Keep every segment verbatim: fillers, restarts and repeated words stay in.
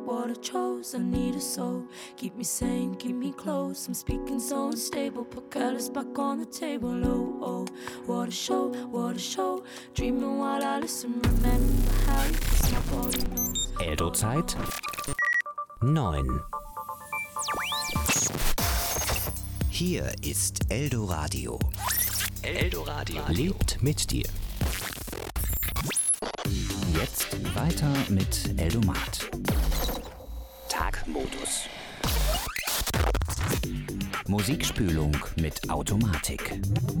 what I chose. I need a soul, keep me sane, keep me close. I'm speaking so unstable, put callous back on the table. Oh, oh, what a show, what a show. Dreaming while I listen, remember how you kiss my body knows. Eldo-Zeit neun. Hier ist Eldoradio. Eldoradio lebt mit dir. Jetzt weiter mit Eldomat. Tagmodus. Musikspülung mit Automatik.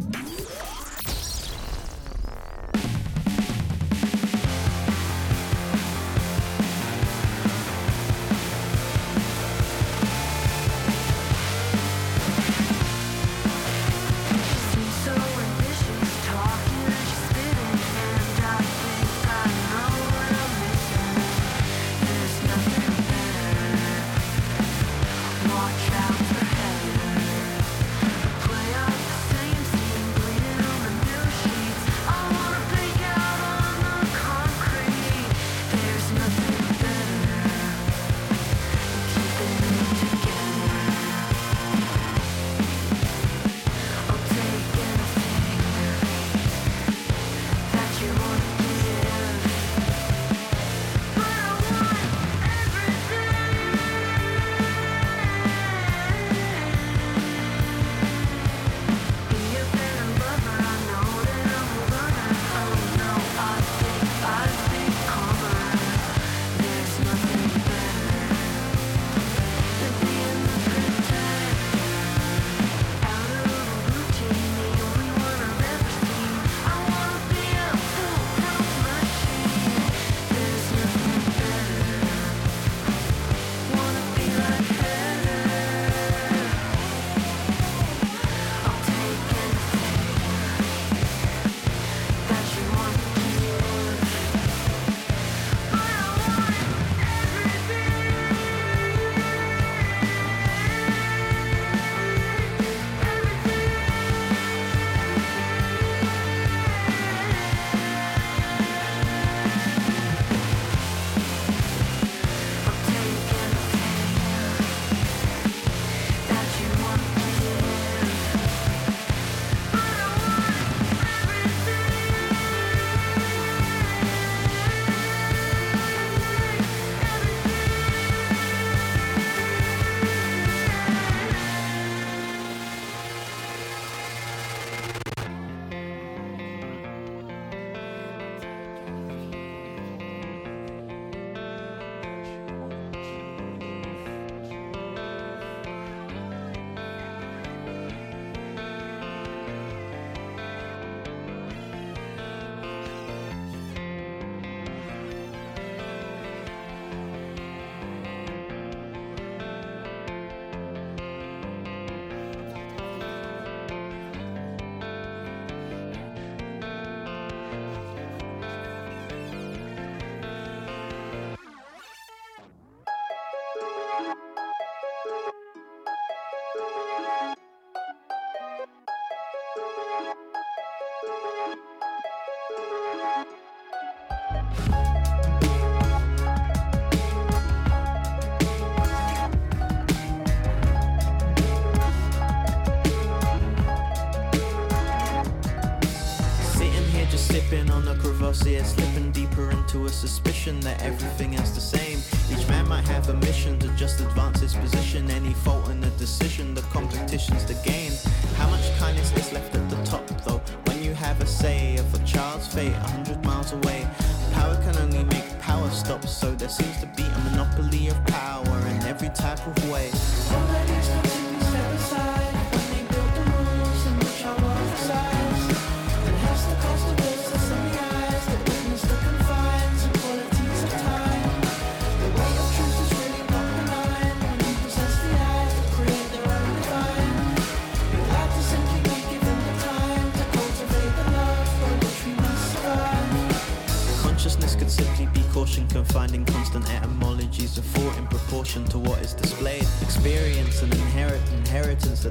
Yeah, slipping deeper into a suspicion that everything is the same. Each man might have a mission to just advance his position. Any fault in a decision, the competition's the game. How much kindness is left at the top though? When you have a say of a child's fate a hundred miles away. Power can only make power stop, so there seems to be a monopoly of power in every type of way. Somebody's got to be set aside when they build the rules in which I want to size. And has the cost of business in the eyes that witness the confines and qualities of time. The weight of truth is really not benign when you possess the eyes that create their own divine. We'd like to simply be given the time to cultivate the love for which we must survive. Consciousness could simply be caution, confined in constant etymologies of thought in proportion to what is displayed. Experience and inherit inheritance, the defense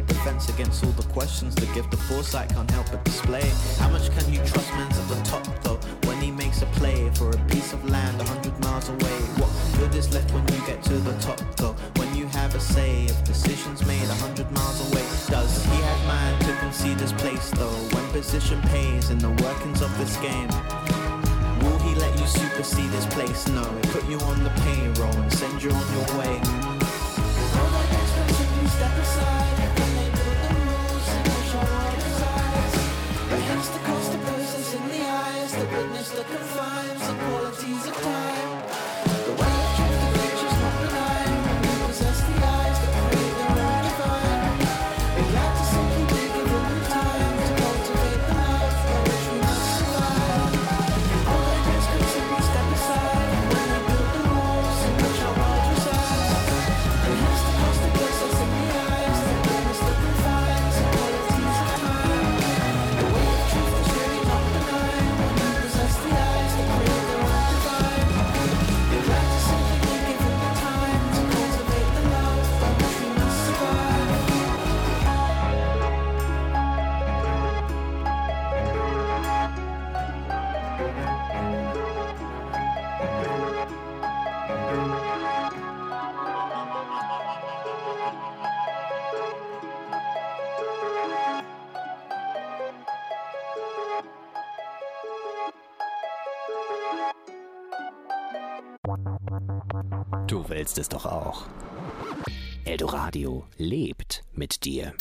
defense against all the questions the gift of foresight can't help but display. How much can you trust man's at the top though, when he makes a play for a piece of land a hundred miles away? What good is left when you get to the top though, when you have a say of decisions made a hundred miles away? Does he have mind to concede his place though, when position pays in the workings of this game? Will he let you supersede his place? No, put you on the payroll and send you on your way. All the experts simply step aside when they build the rules and push our world aside. But hence the cost of persons in the eyes that witness the confines and qualities of time. The way of truth the future's not denied when we possess the eyes that create their own divine. We like to simply be given the time to cultivate the love by which we must survive. All the experts simply step aside when they build the rules in which our world resides. And hence the cost of persons in the eyes that witness the confines and qualities of time. The way of truth is really not denied when we possess the eyes that create their own divine. We like to simply be given the time to cultivate the love by which we must survive. Du willst es doch auch. Eldoradio lebt mit dir.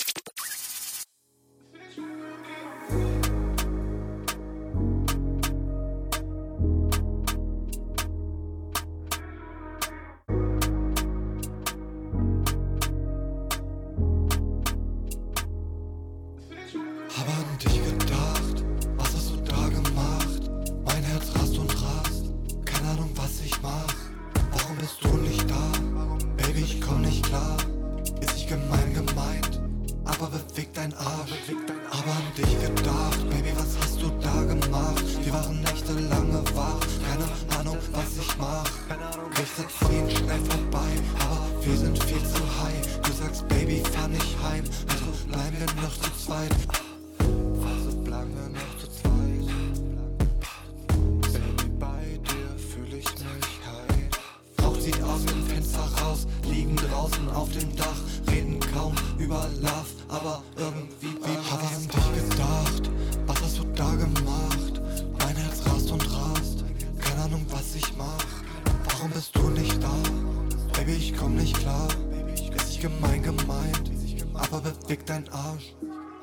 Hab an dich gedacht, was hast du da gemacht? Mein Herz rast und rast, keine Ahnung was ich mach. Warum bist du nicht da? Baby, ich komm nicht klar. Ist nicht gemein gemeint, aber bewegt dein Arsch. Hab an dich gedacht, Baby, was hast du da gemacht? Wir waren nächtelange wach, keine Ahnung was ich mach. Richtet ziehen schnell vorbei, aber wir sind viel zu high. Du sagst, Baby, fahr nicht heim, also bleiben wir noch zu zweit. Also bleiben wir noch zu zweit. Baby, bei dir fühl ich mich high. Rauch zieht aus dem Fenster raus, liegen draußen auf dem Dach, reden kaum über Love, aber irgendwie wie hab ich an dich gedacht, was hast du da gemacht? Mein Herz rast und rast, keine Ahnung was ich mach. Warum bist du nicht da? Baby, ich komm nicht klar. Ist nicht gemein gemeint, aber bewegt dein Arsch.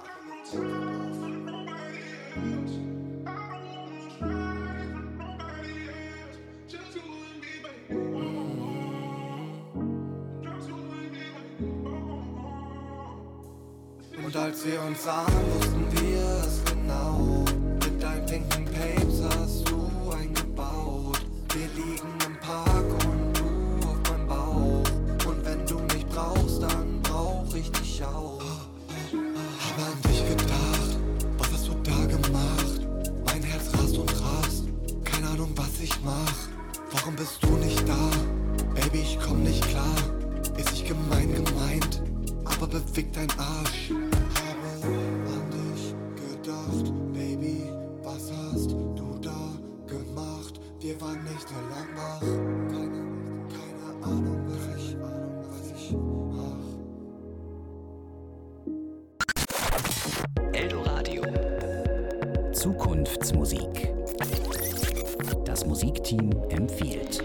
Und als wir uns sahen, wussten wir es genau. Mit deinen pinken Papes hast du eingebaut. Wir liegen im Park und du auf meinem Bauch. Und wenn du mich brauchst, dann brauch ich dich auch. Hab an dich gedacht, was hast du da gemacht? Mein Herz rast und rast, keine Ahnung was ich mach. Warum bist du nicht da? Baby, ich komm nicht klar. Ist nicht gemein gemeint, aber bewegt dein Arsch. Habe an dich gedacht, Baby, was hast du da gemacht? Wir waren nächtelang wach, keine, keine Ahnung, was ich, Ahnung, was ich mach. Eldoradio. Zukunftsmusik. Das Musikteam empfiehlt.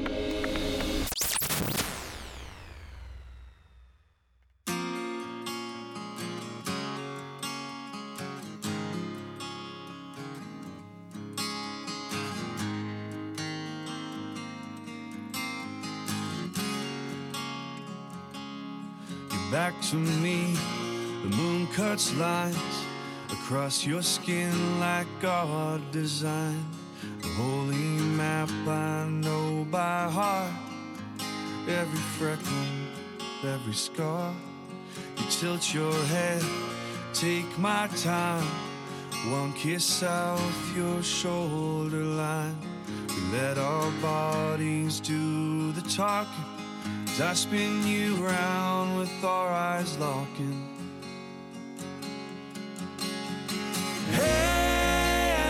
Back to me, the moon cuts lines across your skin like God designed. The holy map I know by heart. Every freckle, every scar. You tilt your head, take my time. One kiss south your shoulder line. We let our bodies do the talking. I spin you round with our eyes locking.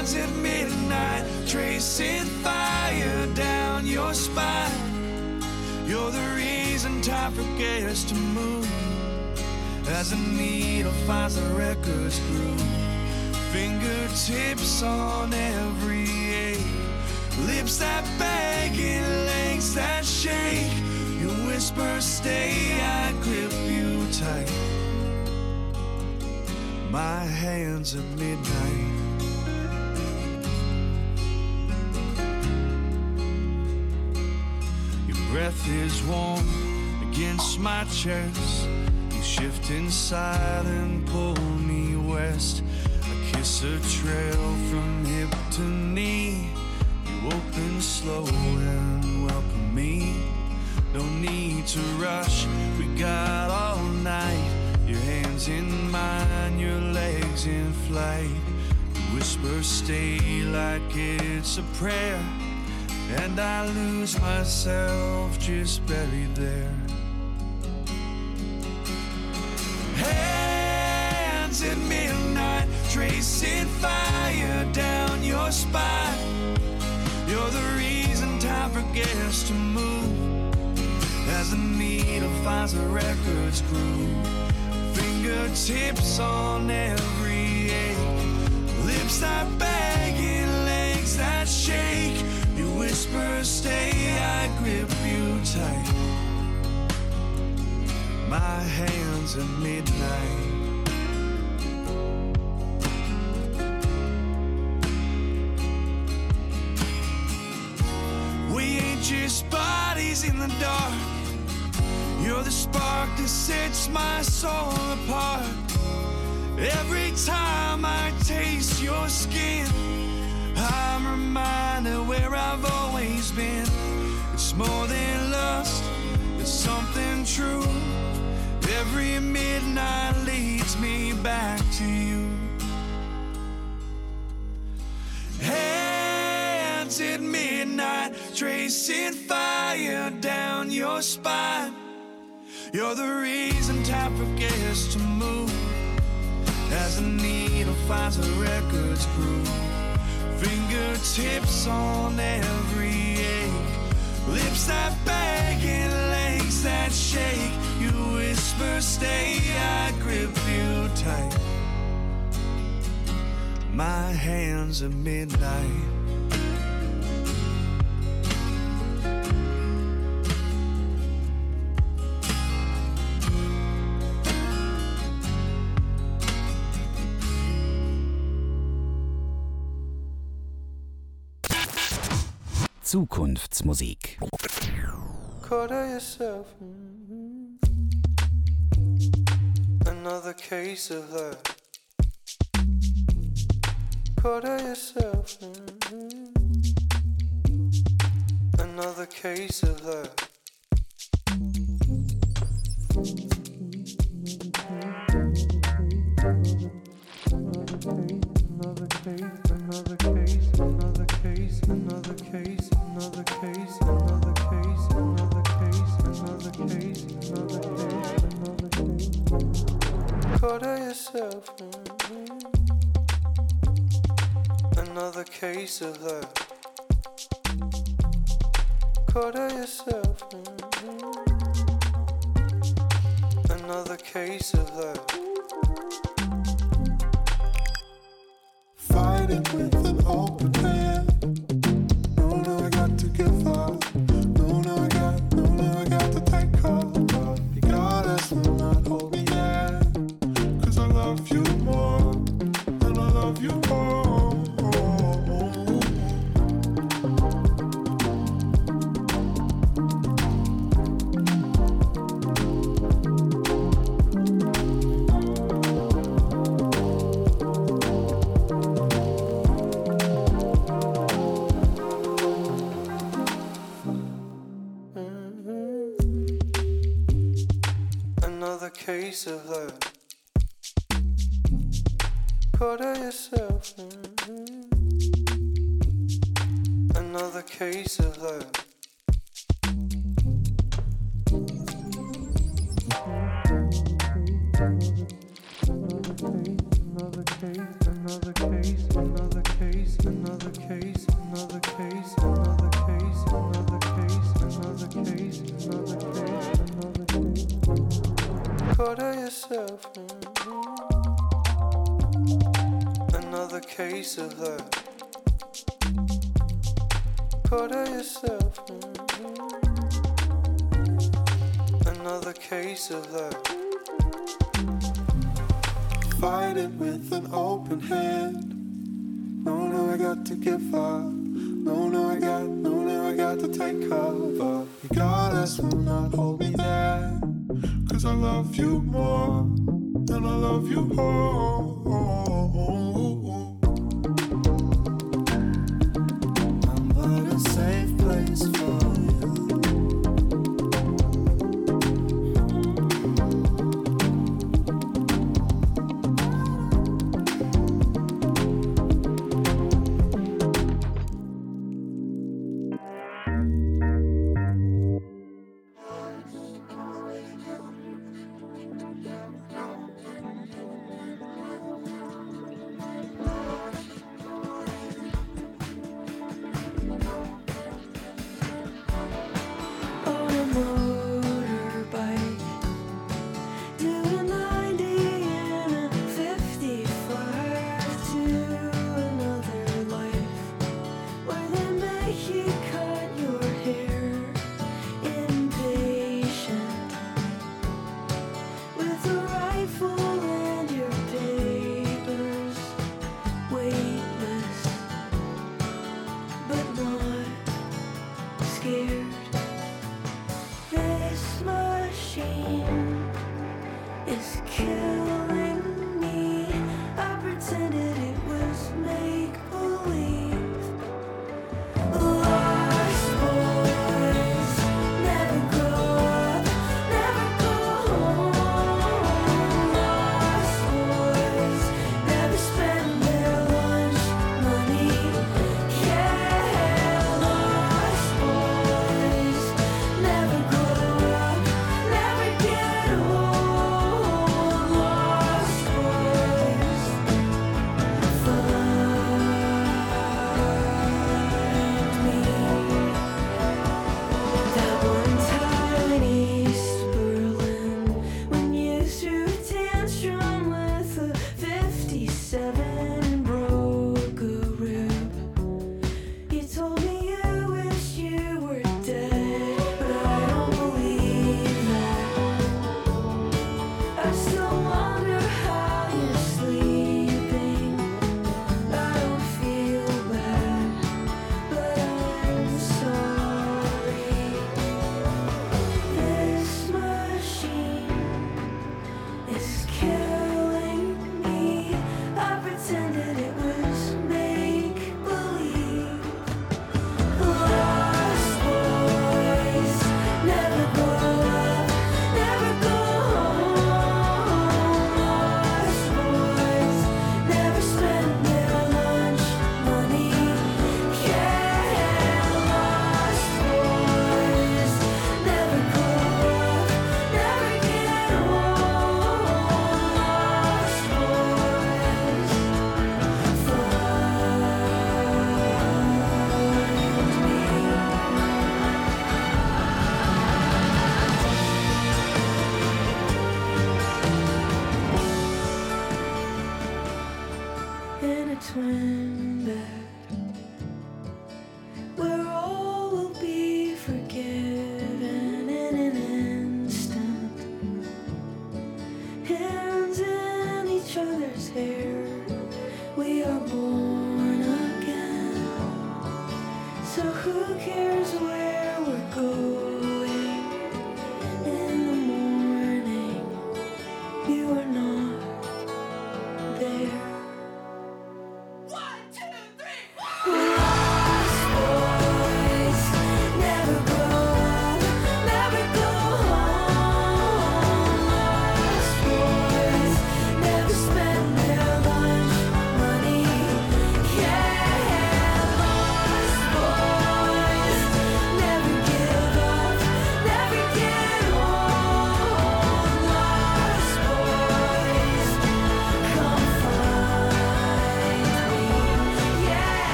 Hands at midnight, tracing fire down your spine. You're the reason time forgets to move, as a needle finds the record's groove. Fingertips on every ache, lips that beg and legs that shake. You whisper, stay, I grip you tight. My hands at midnight. Your breath is warm against my chest. You shift inside and pull me west. I kiss a trail from hip to knee. You open slow and welcome me. No need to rush, we got all night. Your hands in mine, your legs in flight. You whisper, stay, like it's a prayer. And I lose myself just buried there. Hands at midnight, tracing fire down your spine. You're the reason time forgets to move, as the needle finds the record's groove. Fingertips on every ache, lips that beg and legs that shake. You whisper, stay, I grip you tight. My hands at midnight. We ain't just bodies in the dark. You're the spark that sets my soul apart. Every time I taste your skin, I'm reminded where I've always been. It's more than lust, it's something true. Every midnight leads me back to you. Hands at midnight, tracing fire down your spine. You're the reason time forgets to move, as the needle finds a record's groove. Fingertips on every ache, lips that beg and legs that shake. You whisper, stay, I grip you tight. My hands at midnight. Zukunftsmusik. Quarter yourself. Mm-hmm. Another case of that. Quarter yourself. Mm-hmm. Another case of that. Another case, another case, another case, another case, another case, another case, another case, another case, another case, another case. Quarter yourself. Mm-hmm. Another case of that. Quarter yourself. Mm-hmm. Another case of that. Fighting with an open hand. No, no, I got to give up. No, no, I got, no, no, I got to take cover. You gotta still not hold me yet. Cause I love you more, and I love you more. Case of that. Quarter yourself. Mm-hmm. Another case of that. Another case, another case, another case, Quarter yourself. Another case of that. Quarter yourself. Another case of that. Fight it with an open hand. No, no, I got to give up. No, no, I got, no, no, I got to take cover. You goddess will not hold me there. Cause I love you more than I love you more. I'm but a safe place for you.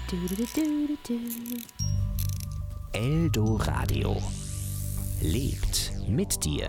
Du, du, du, du, du. Eldoradio lebt mit dir.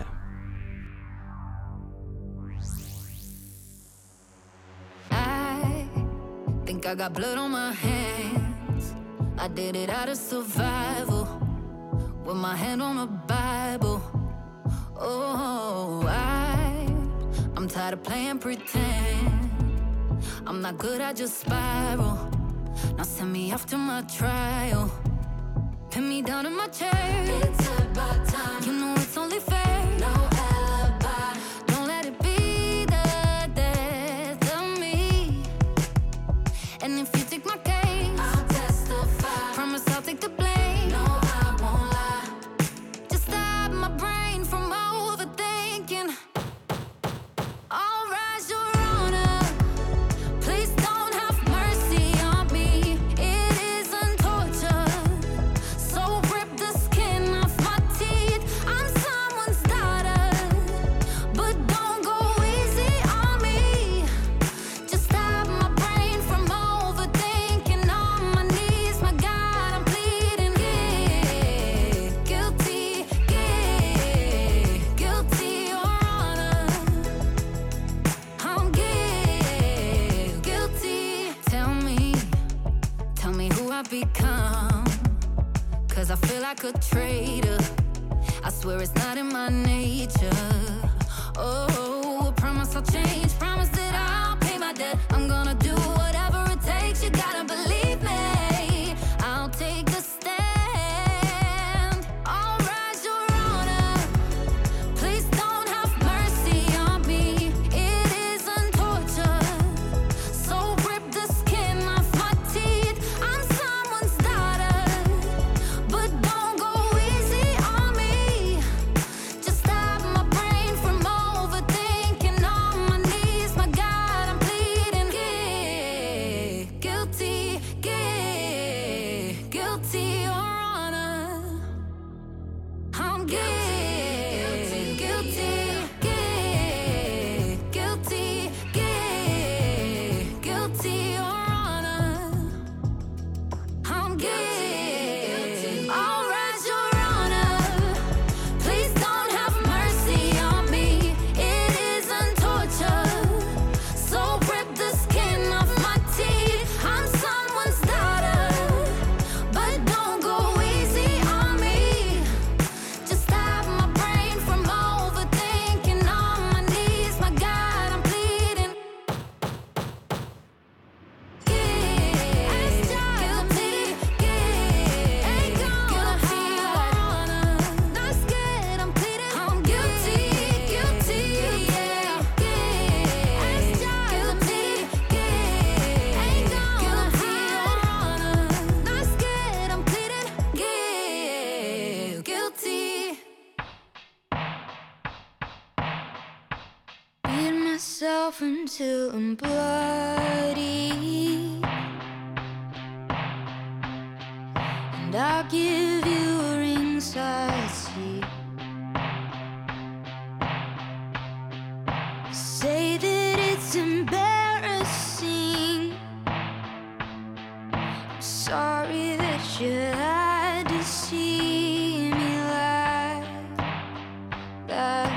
I think I got blood on my hands. I did it out of survival, with my hand on a Bible. Oh, I, I'm tired of playing pretend. I'm not good, I just spiral. Now send me off to my trial. Pin me down in my chair. It's about time. You know it's only fair. No alibi. Don't let it be the death of me. And if you take my case, I'll testify. Promise I'll take the blame. No, I won't lie. Just stop my brain from overthinking. I'll rise your honor. Please don't have mercy on me. It isn't torture. So rip the skin off my teeth. I'm someone's daughter. But don't go easy on me. Just stop my brain from overthinking. On my knees, my God, I'm pleading. Yeah, guilty, yeah, guilty, Your Honor. I'm gui- guilty. Tell me, tell me who I've become. Cause I feel like a traitor. I swear it's not in my nature. Oh, promise I'll change. Promise that I'll pay my debt. I'm gonna do whatever it takes. You gotta believe me. I'll take the stand. I'll rise your honor. Please don't have mercy on me. It isn't torture. So rip the skin off my teeth. I'm someone's daughter. But don't go easy on me. Just stop my brain from overthinking. On my knees, my God, I'm pleading. Yeah, guilty, yeah, guilty, Your Honor. I'm guilty, guilty, yeah, guilty, yeah, guilty, Your Honor. I'm guilty. I'll rise your honor. Please don't have mercy on me. It isn't torture. So rip the skin off my teeth. I'm someone's daughter. But don't go easy on me. Just stop my brain from overthinking. On my knees, my God, I'm pleading. Beat myself until I'm bloody, and I'll give you a ringside seat. Say that it's embarrassing. I'm sorry that you had to see me like that.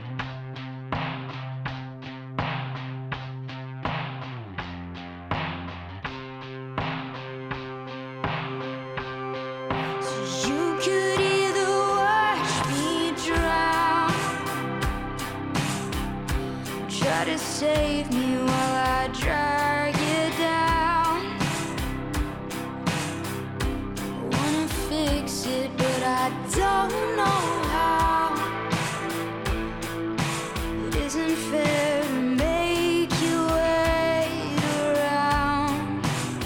So you could either watch me drown, try to save me while I drag you down. I wanna fix it, but I don't know how. It isn't fair to make you wait around.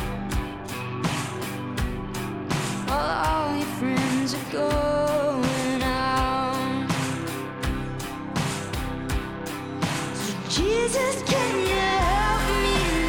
While all your friends are going out. So Jesus, can you help me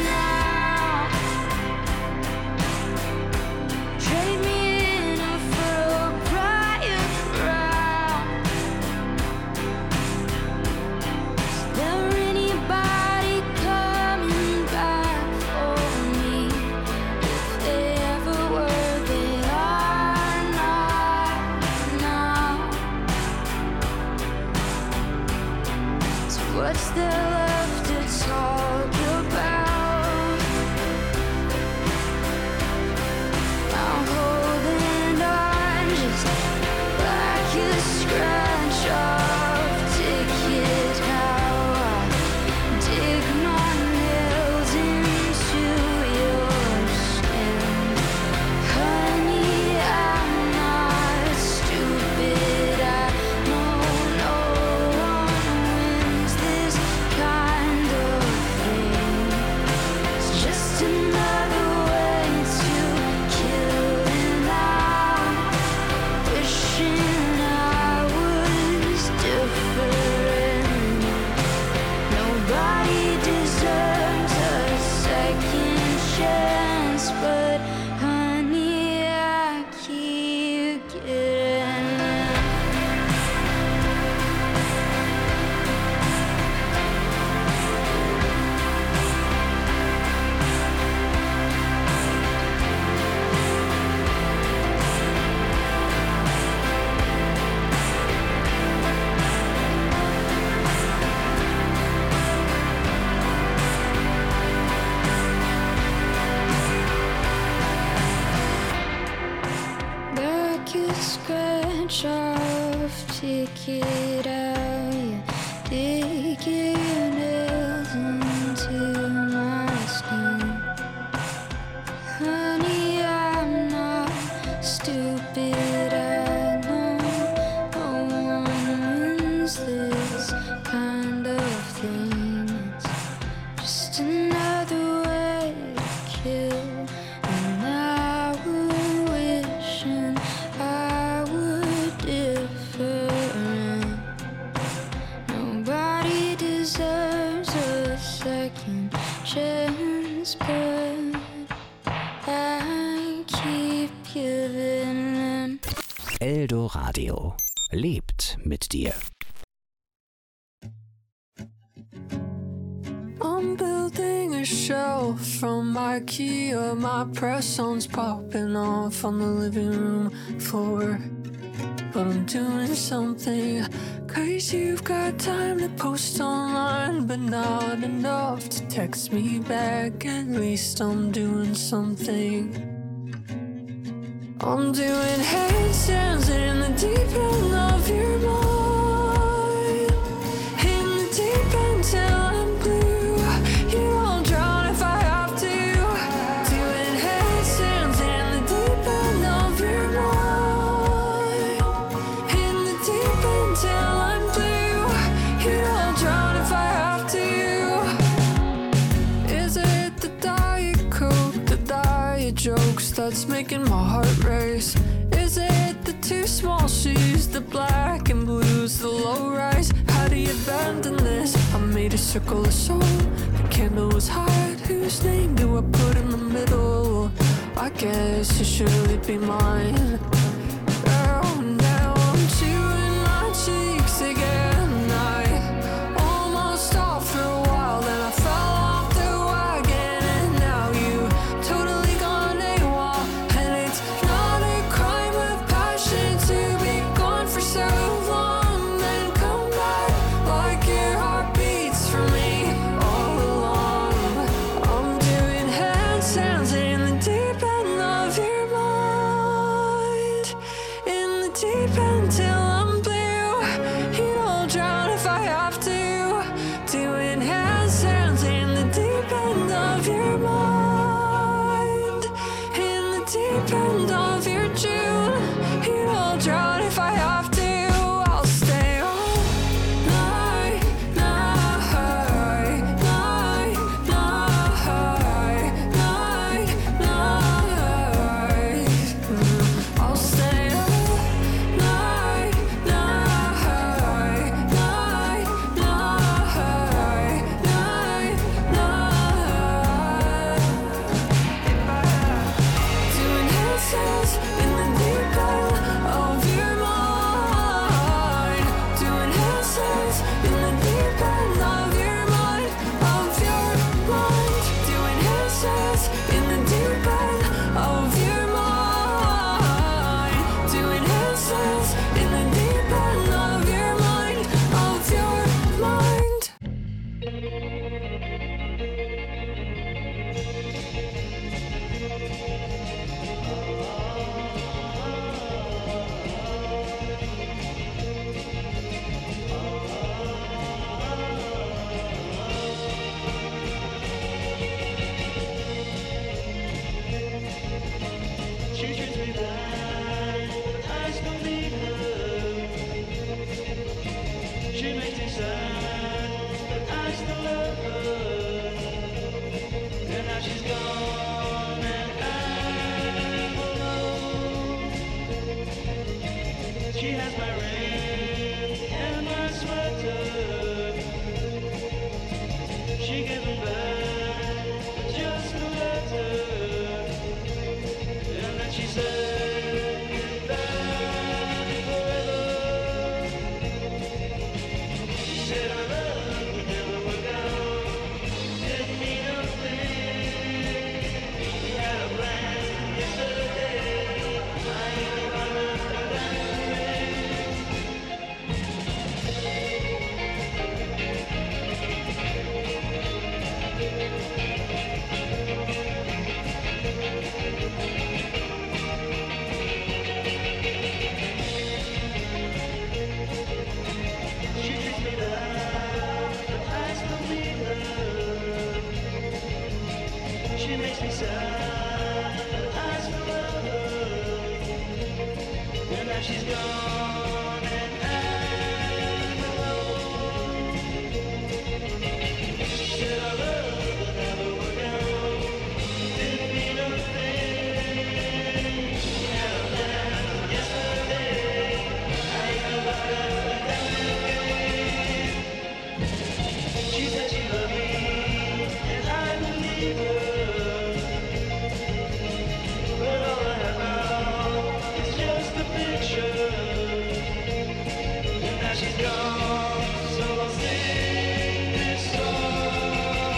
bunch of ticket out, you dig your nails into my skin. Honey, I'm not stupid, I know no one wins this kind of thing. It's just another way to kill, and I would wish and I would differ. Nobody deserves a second chance, but I keep giving them. Eldoradio lebt mit dir. I'm building a shelf from IKEA. My press-on's popping off on the living room floor. But I'm doing something crazy. You've got time to post online, but not enough to text me back. At least I'm doing something. I'm doing handstands in the deep end of your mind. In the deep end till I'm blue. You don't drown if I have to. Doing handstands in the deep end of your mind. In the deep end till I'm blue. You don't drown if I have to. Is it the Diet Coke, the diet jokes that's making my heart race? Is it the two small shoes, the black and blues, the low rise? How do you abandon this? I made a circle of soul, the candle was hot. Whose name do I put in the middle? I guess it should be mine. Girl, now I'm chewing my cheeks again. I almost off for a while, then I fell off the wagon, and now you totally gone AWOL. And it's not a crime of passion to be gone for so long, then come back like your heart beats for me all along. I'm doing handstands in the deep end of your mind. In the deep end till I'm blue. You don't drown if I have to. Doing handstands in the deep end of your mind. In the deep end of your June. You don't drown if I have to. I'll stay all night, night, night, night, night, night. Mm, I'll stay all night, night, night, night, night, night. Doing handstands in the deep end of your mind. Doing handstands in the deep end of your mind, of your mind. Doing handstands in the deep end of your mind. Doing handstands in the deep end of your mind, of your mind. She treats me bad, I still need her. She makes me sad, but I still love her. And now she's gone and I'm alone. She has my ring and my sweater. She gave him back just a letter. And then she said goodbye forever. She said our love would never work out. Didn't mean a thing. it makes me sad. As for love, and now she's gone and I'm alone. Said I love her, but never worked out. Didn't mean a thing. Now that's yesterday. I ain't about that again. She said she loved me, and I believe her. But all I have now is just a picture. And now she's gone, so I'll sing this song.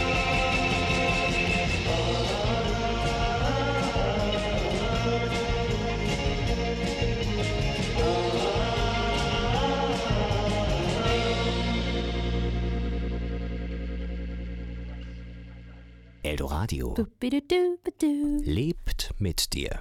Eldoradio Boop-a-doo-ba-doo. lebt mit dir.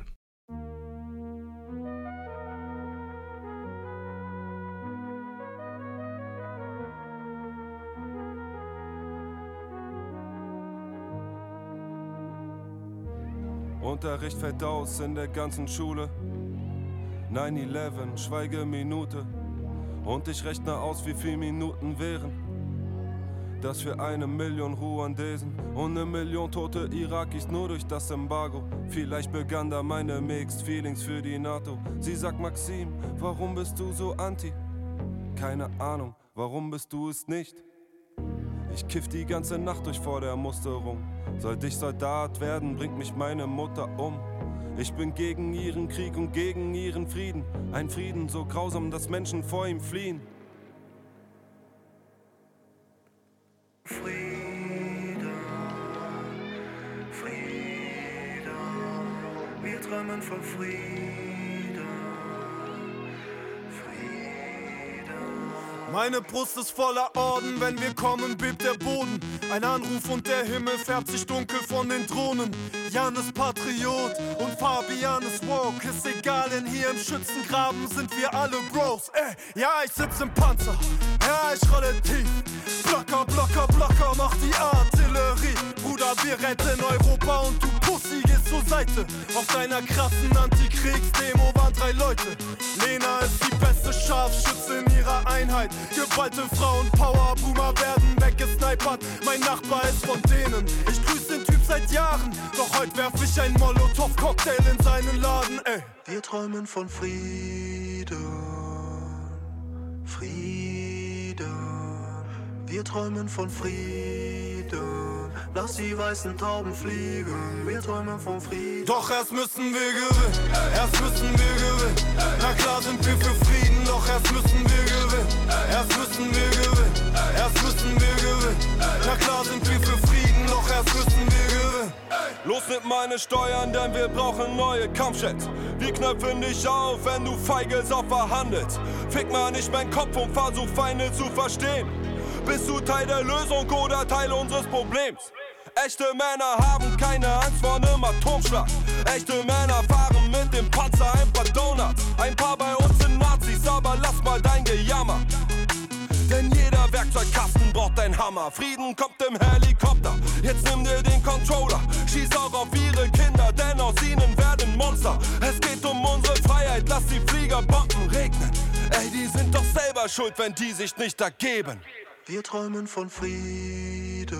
Unterricht fällt aus in der ganzen Schule. neun elf, Schweigeminute. Und ich rechne aus, wie viele Minuten wären. Das für eine Million Ruandesen und eine Million tote Irakis nur durch das Embargo. Vielleicht begann da meine Mixed Feelings für die NATO. Sie sagt, Maxim, warum bist du so anti? Keine Ahnung, warum bist du es nicht? Ich kiff die ganze Nacht durch vor der Musterung. Sollte ich Soldat werden, bringt mich meine Mutter um. Ich bin gegen ihren Krieg und gegen ihren Frieden. Ein Frieden so grausam, dass Menschen vor ihm fliehen. Frieden, Frieden, wir träumen von Frieden, Frieden. Meine Brust ist voller Orden, wenn wir kommen, bebt der Boden. Ein Anruf und der Himmel färbt sich dunkel von den Drohnen. Jan ist Patriot und Fabian ist woke. Ist egal, denn hier im Schützengraben sind wir alle Bros. Ey, ja, ich sitz im Panzer, ja, ich rolle tief. Blocker, Blocker, Blocker, mach die Artillerie. Bruder, wir retten Europa und du Pussy gehst zur Seite. Auf deiner krassen Antikriegsdemo waren drei Leute. Lena ist die beste Scharfschütze in ihrer Einheit. Geballte Frauenpower, Boomer werden weggesnipert. Mein Nachbar ist von denen. Ich grüß den Typ seit Jahren. Doch heute werf ich ein Molotow-Cocktail in seinen Laden, ey. Wir träumen von Frieden, Frieden. Wir träumen von Frieden. Lass die weißen Tauben fliegen. Wir träumen von Frieden. Doch erst müssen wir gewinnen, erst müssen wir gewinnen. Na klar sind wir für Frieden, doch erst müssen wir gewinnen. Erst müssen wir gewinnen, erst müssen wir gewinnen. Na klar sind wir für Frieden, doch erst müssen wir gewinnen. Los mit meine Steuern, denn wir brauchen neue Kampfjets. Wir knöpfen dich auf, wenn du feige Sau verhandelst. Fick mal nicht meinen Kopf und versuch Feinde zu verstehen. Bist du Teil der Lösung oder Teil unseres Problems? Echte Männer haben keine Angst vor einem Atomschlag. Echte Männer fahren mit dem Panzer ein paar Donuts. Ein paar bei uns sind Nazis, aber lass mal dein Gejammer. Denn jeder Werkzeugkasten braucht ein Hammer. Frieden kommt im Helikopter, jetzt nimm dir den Controller. Schieß auch auf ihre Kinder, denn aus ihnen werden Monster. Es geht um unsere Freiheit, lass die Fliegerbomben regnen. Ey, die sind doch selber schuld, wenn die sich nicht ergeben. Wir träumen von Frieden,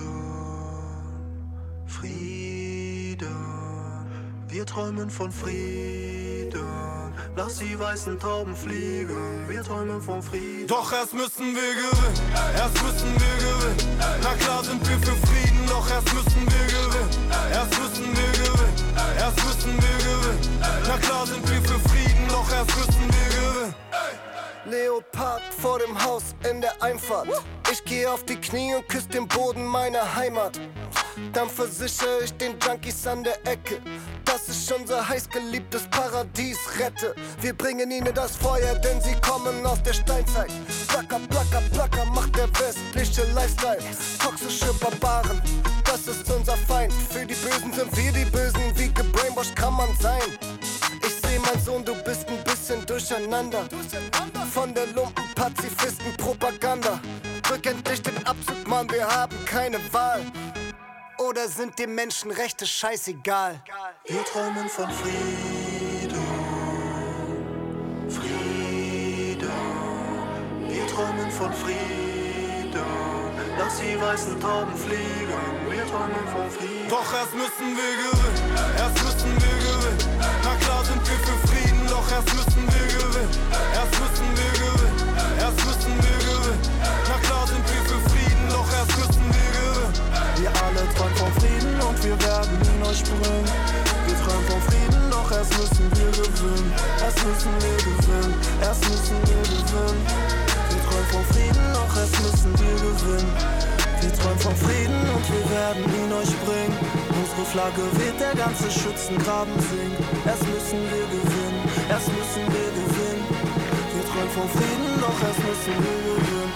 Frieden. Wir träumen von Frieden. Lass die weißen Tauben fliegen. Wir träumen von Frieden. Doch erst müssen wir gewinnen, erst müssen wir gewinnen. Na klar sind wir für Frieden, doch erst müssen wir gewinnen. Erst müssen wir gewinnen, erst müssen wir gewinnen. Na klar sind wir für Frieden, doch erst müssen wir gewinnen. Leopard vor dem Haus in der Einfahrt. Ich geh auf die Knie und küss den Boden meiner Heimat. Dann versichere ich den Junkies an der Ecke, dass ich unser heißgeliebtes Paradies rette. Wir bringen ihnen das Feuer, denn sie kommen aus der Steinzeit. Placker, placker, placker macht der westliche Lifestyle. Toxische Barbaren, das ist unser Feind. Für die Bösen sind wir die Bösen, wie gebrainwashed kann man sein. Ich seh, mein Sohn, du bist ein bisschen durcheinander. Von der Lumpen-Pazifisten-Propaganda. Drück endlich den Abzug, Mann, wir haben keine Wahl. oder sind dir Menschenrechte scheißegal? Wir träumen von Frieden, Frieden. Wir träumen von Frieden, lass die weißen Tauben fliegen. Wir träumen von Frieden. Doch erst müssen wir gewinnen, erst müssen wir gewinnen. Na klar sind wir für Frieden, doch erst müssen wir gewinnen. Erst müssen wir gewinnen, erst müssen wir gewinnen. Na klar sind wir für Frieden, doch erst müssen wir gewinnen. Wir alle träumen von Frieden und wir werden ihn euch bringen. Wir träumen von Frieden, doch erst müssen wir gewinnen. Erst müssen wir gewinnen, erst müssen wir gewinnen. Wir träumen von Frieden, doch erst müssen wir gewinnen. Wir träumen von Frieden und wir werden ihn euch bringen. Unsere Flagge weht, der ganze Schützengraben singt. Erst müssen wir gewinnen, erst müssen wir gewinnen. Wir träumen von Frieden, doch erst müssen wir gewinnen.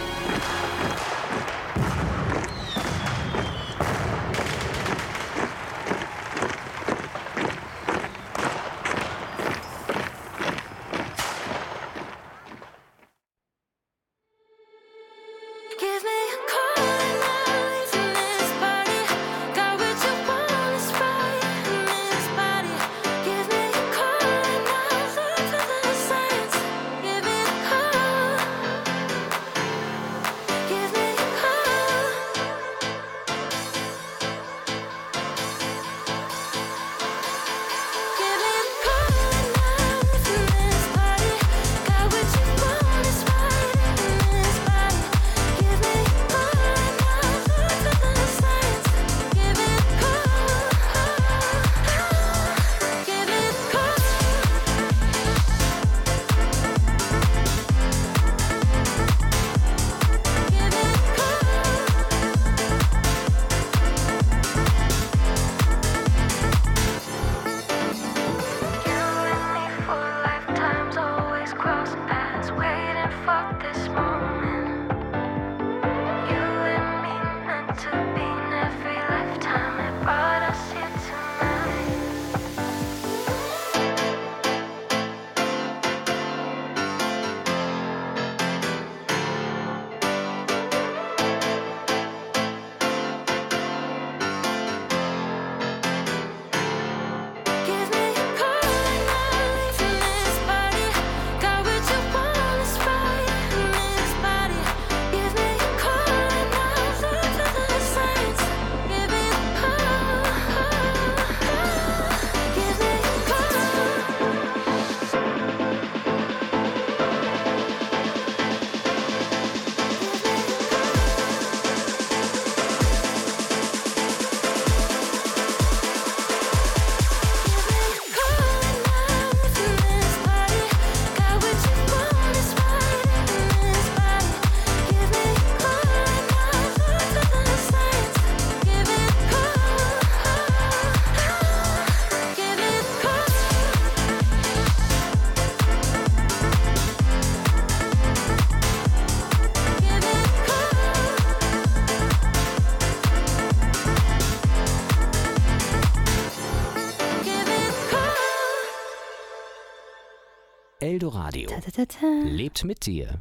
Eldoradio lebt mit dir.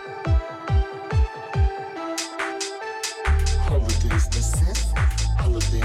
Holidays necess, holidays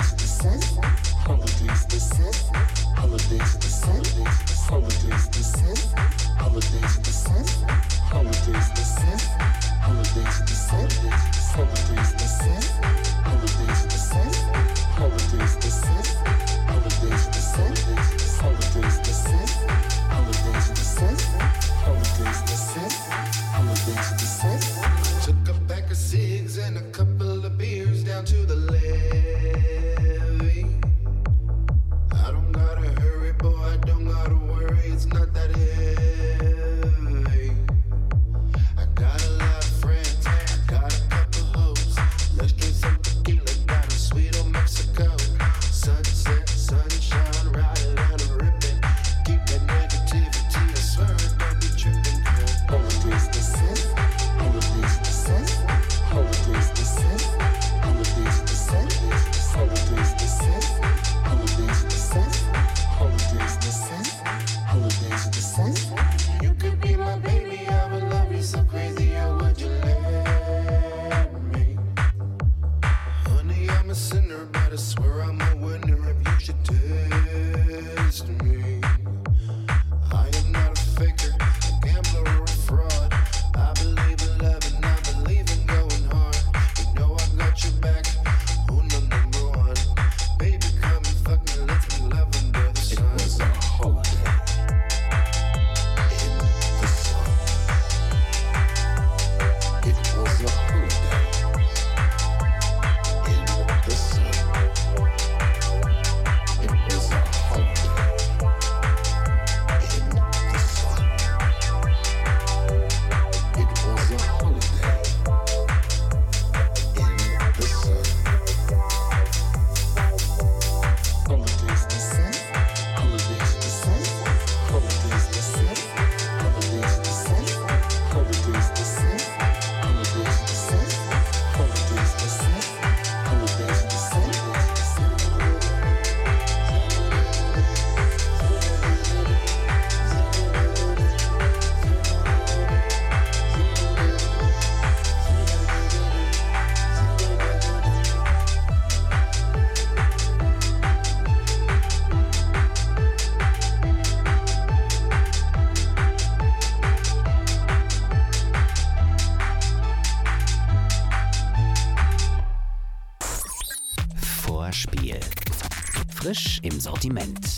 frisch im Sortiment.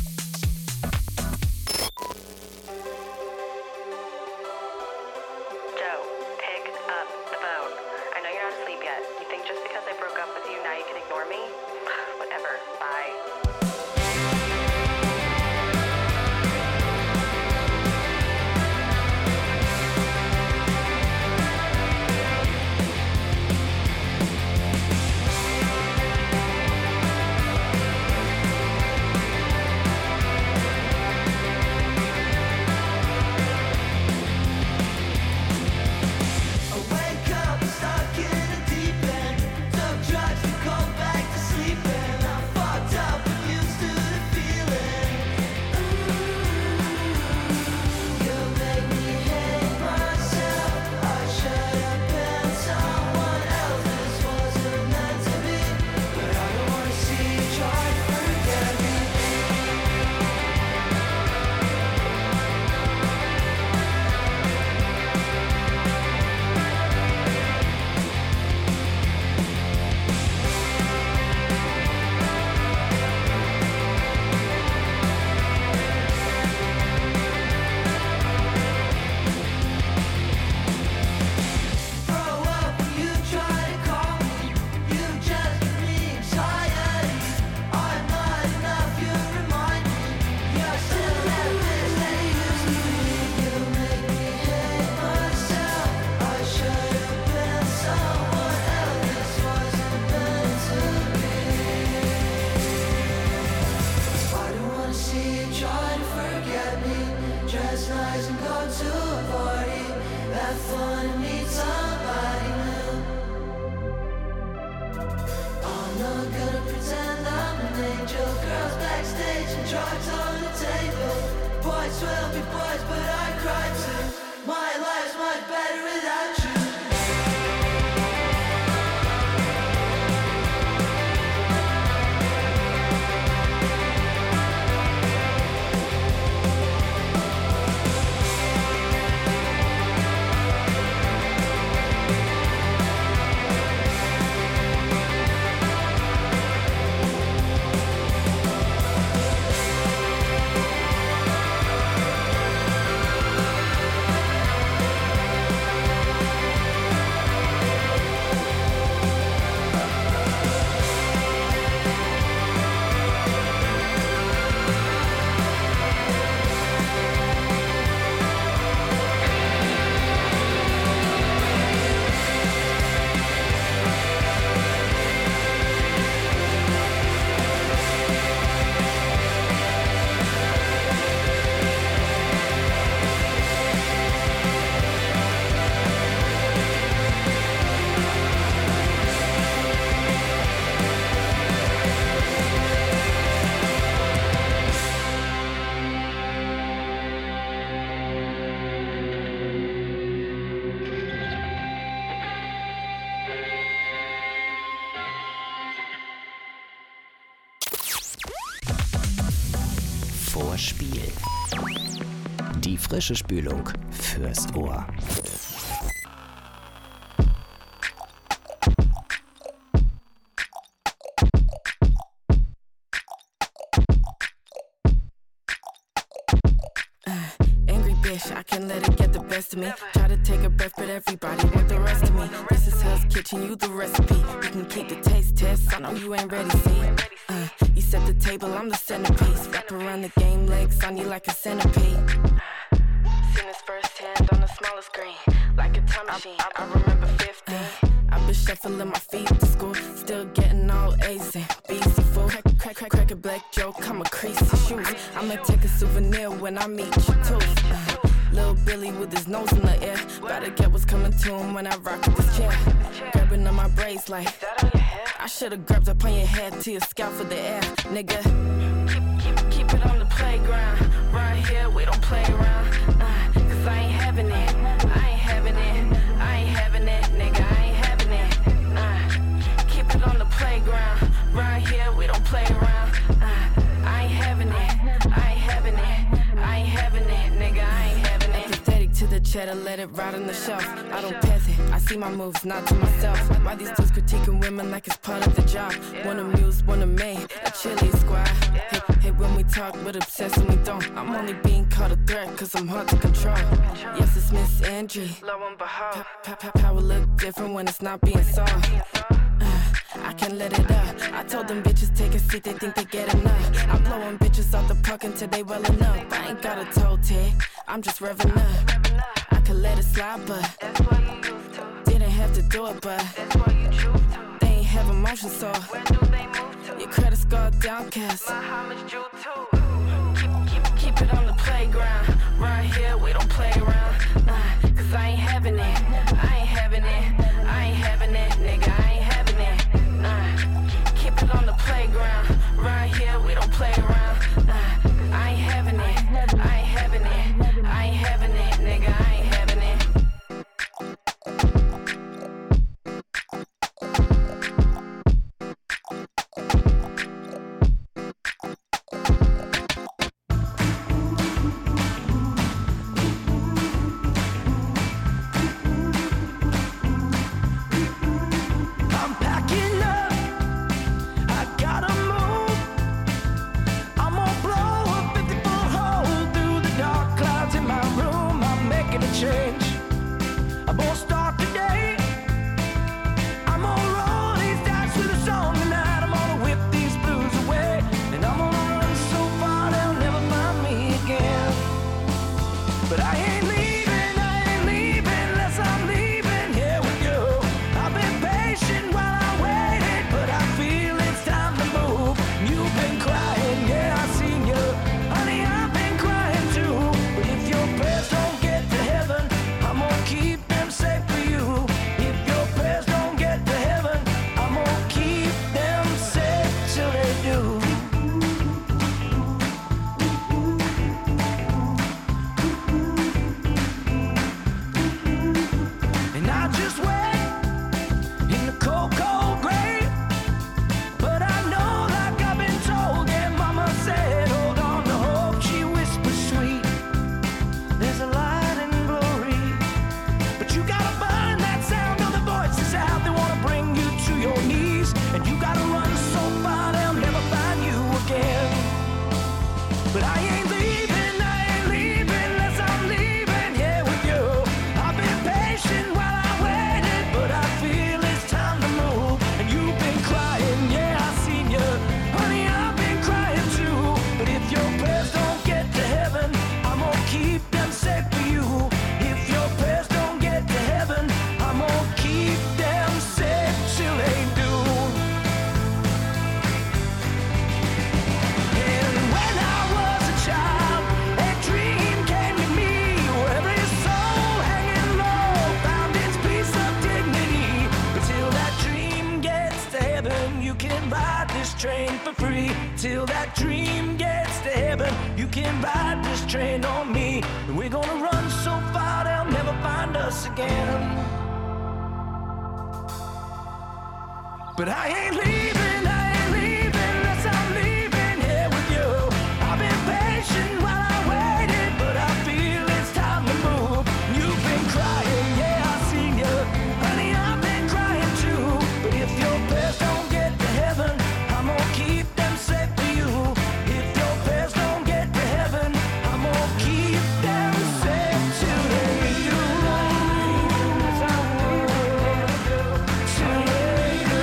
Vorspiel. Die frische Spülung fürs Ohr. I can't let it get the best of me. Try to take a breath, but everybody want the rest of me. This is Hell's Kitchen, you the recipe. We can keep the taste test, I know you ain't ready, see. Uh, you set the table, I'm the centerpiece. Wrap around the game legs on you like a centipede. Seen this firsthand on the smaller screen, like a time machine. I, I remember fifteen. I've been shuffling my feet to school, still getting all A's and B's. Fool, crack, crack, crack, crack a black joke, I'm a creasy shoes. I'ma take a souvenir when I meet you too. Uh, Little Billy with his nose in the air. Gotta get what's coming to him when I rock this chair. Grabbing on my braids like I should've grabbed up on your head to your scalp for the air, nigga. Keep, keep, keep it on the playground. Right here, we don't play around. Uh, Cause I ain't having it. I ain't having it. I ain't having it, nigga. I ain't having it. Uh, keep it on the playground. Right here, we don't play around. Uh, I ain't having it. I ain't having it. I ain't having it, nigga. I ain't having it. Pathetic to the cheddar, let it ride on the shelf. I don't pass it, I see my moves, not to myself. Why these dudes critiquing women like it's part of the job? One amuse, one a maid, a chili squad. Hey, hey, when we talk, but obsessed when we don't. I'm only being called a threat, cause I'm hard to control. Yes, it's Miss Angie. Pa- pa- pa- Power look different when it's not being solved. I can't let it up. I told them bitches take a seat, they think they get enough. I'm blowing bitches out the park until they well enough. I ain't got a toe tag, I'm just revving up. I could let it slide, but didn't have to do it, but they ain't have emotion, so your credit score downcast. Keep, keep, keep it on the playground. Right here, we don't play around. Nah, cause I ain't having it. I ain't having it. I ain't having it, nigga. I ain't having it. Keep it on the playground. Right here, we don't play around. Nah, I ain't having it. I ain't having it. I ain't having it, nigga. I ain't having it. train for free till that dream gets to heaven. You can ride this train on me, and we're gonna run so far they'll never find us again. But I ain't leaving, I ain't leaving unless I'm leaving here with you. I've been patient while I waited, but I feel it's time to move. You've been crying, yeah, I've seen you. Honey, I've been crying too. But if your prayers don't get to heaven, I'm gonna keep them safe for you. If your prayers don't get to heaven, I'm gonna keep them safe till they do. Till they do.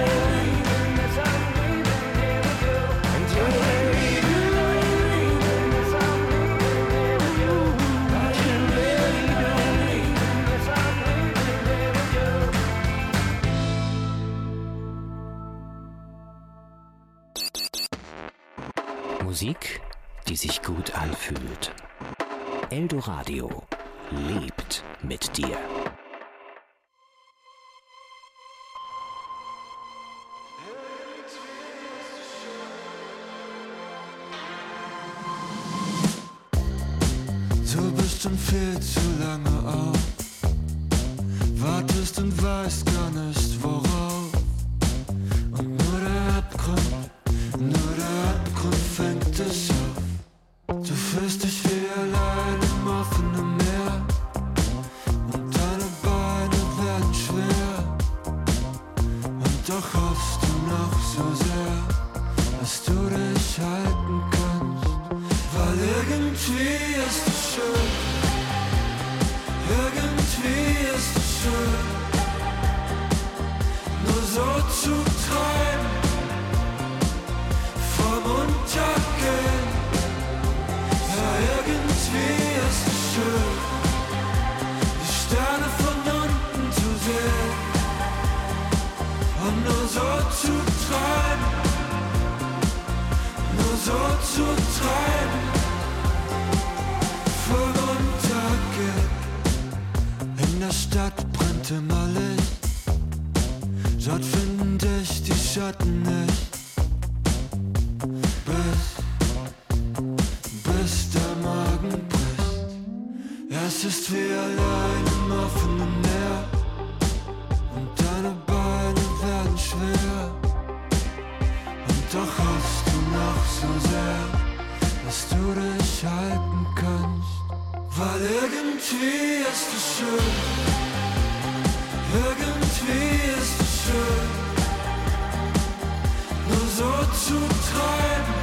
Musik, die sich gut anfühlt. Eldoradio lebt mit dir. Du bist schon viel zu lange auf, wartest und weißt gar nicht worauf. Und nur der Abgrund, nur der Abgrund fängt dich auf. Du fühlst dich wie allein im offenen Meer, schön, nur so zu träumen vom Untergehen. Ja, irgendwie ist es schön, die Sterne von unten zu sehen und nur so zu träumen, nur so zu träumen vom Untergehen. In der Stadt brennt immer Licht, dort finde ich die Schatten nicht. Bis, bis der Morgen bricht. Es ist wie allein im offenen Meer und deine Beine werden schwer. Und doch hast du noch so sehr, dass du dich halten kannst. Weil irgendwie ist es schön, irgendwie ist es schön, nur so zu träumen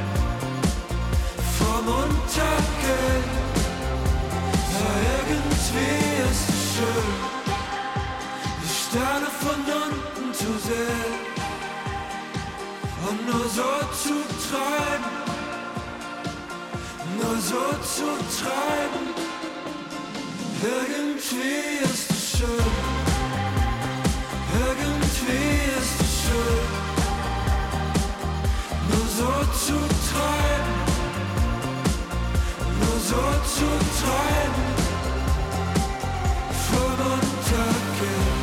vom Untergehen. Ja, irgendwie ist es schön, die Sterne von unten zu sehen und nur so zu träumen, nur so zu treiben. Irgendwie ist es schön, irgendwie ist es schön, nur so zu treiben, nur so zu treiben vom Untergehen.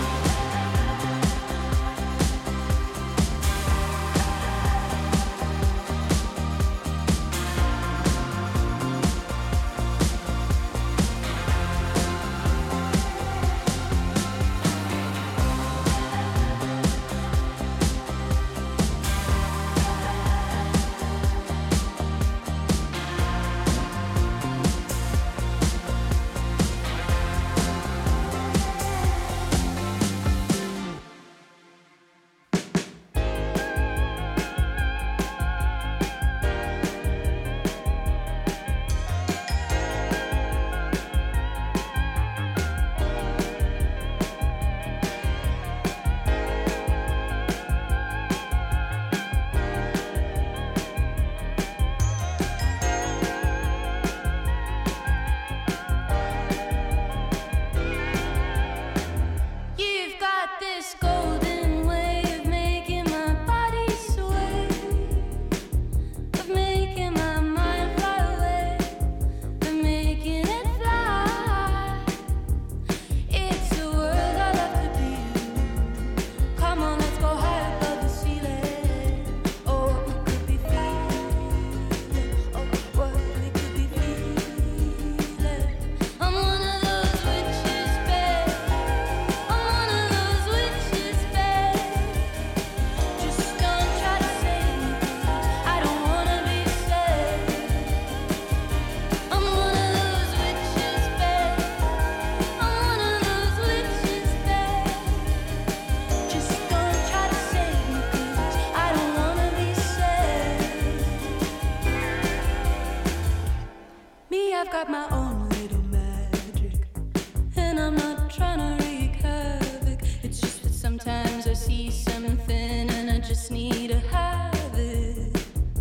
I've got my own little magic, and I'm not trying to wreak havoc. It's just that sometimes I see something and I just need to have it.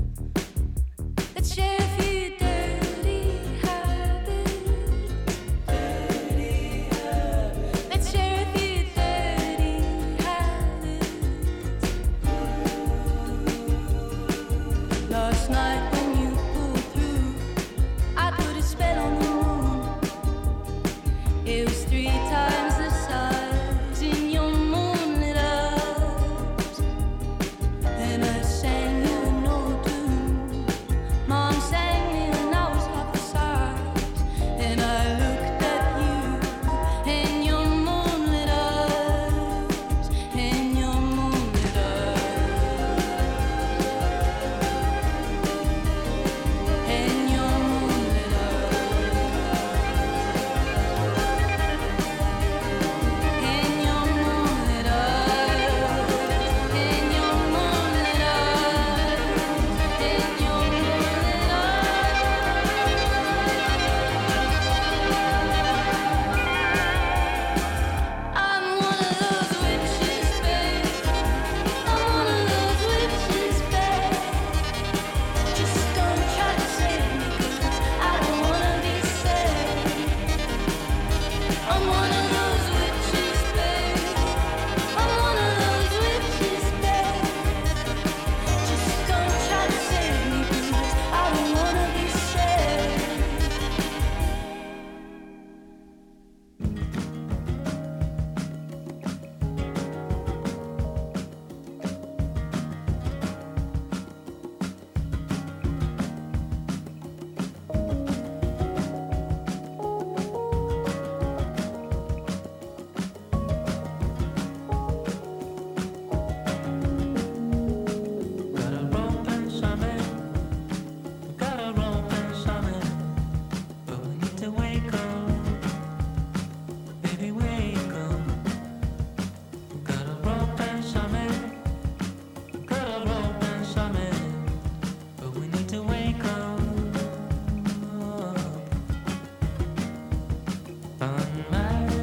Let's share a few dirty habits. Dirty habits. Let's share a few dirty habits. Last night when you pulled through, I put a spell on the moon. It was three times